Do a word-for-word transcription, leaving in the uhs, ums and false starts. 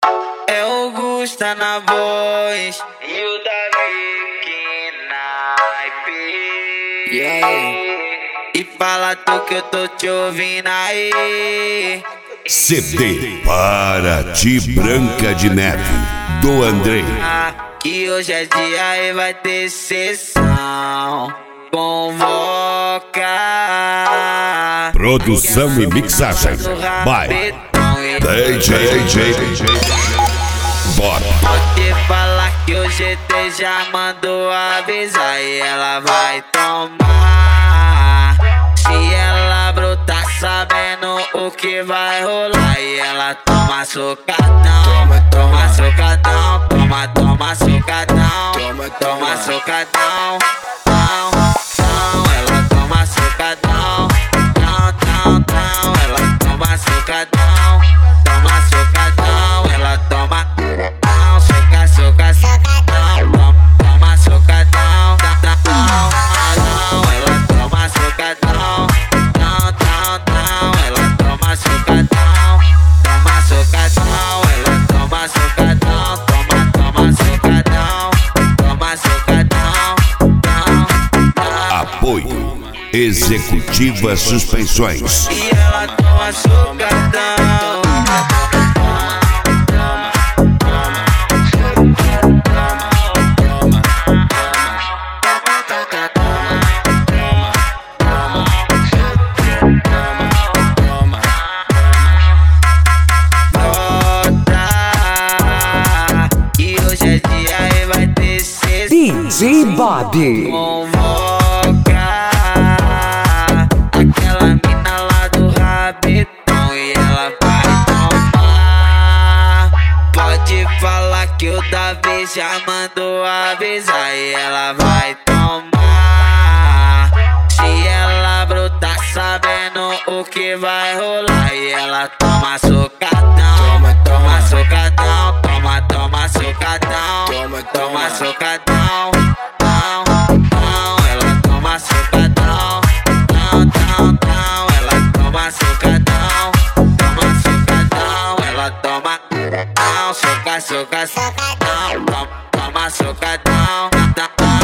É o Gusta na voz e o Davi que naipe. Yeah. E fala tu que eu tô te ouvindo aí. C D Para Ti Branca de Neve, do Andrei. Que hoje é dia e vai ter sessão. Convoca. Produção e mixagem by D J D J. Bora. Pode falar que o G T já mandou avisar e ela vai tomar. Se ela brotar sabendo o que vai rolar, e ela toma socadão, toma, toma socadão, toma, toma socadão, toma, toma socadão, não, não, ela toma socadão, não, não, não, ela toma socadão, toma socadão, ela toma, não, soca, soca, socadão, toma socadão, não, não, ela toma socadão, não, não, não, ela toma socadão, toma socadão, ela toma socadão, toma, toma socadão, toma socadão, não, não. Apoio Executiva Suspensões. E ela toma socadão. D J Bob. Convoca aquela mina lá do rabetão e ela vai tomar. Pode falar que o Davi já mandou avisar e ela vai tomar. Se ela brotar sabendo o que vai rolar, e ela toma socadão, toma, toma socadão, toma, toma socadão, toma, toma socadão, não, não, ela toma socadão, não, não, não, ela toma socadão, toma socadão, ela toma, não, soca, soca, não, toma, toma socadão, não, não.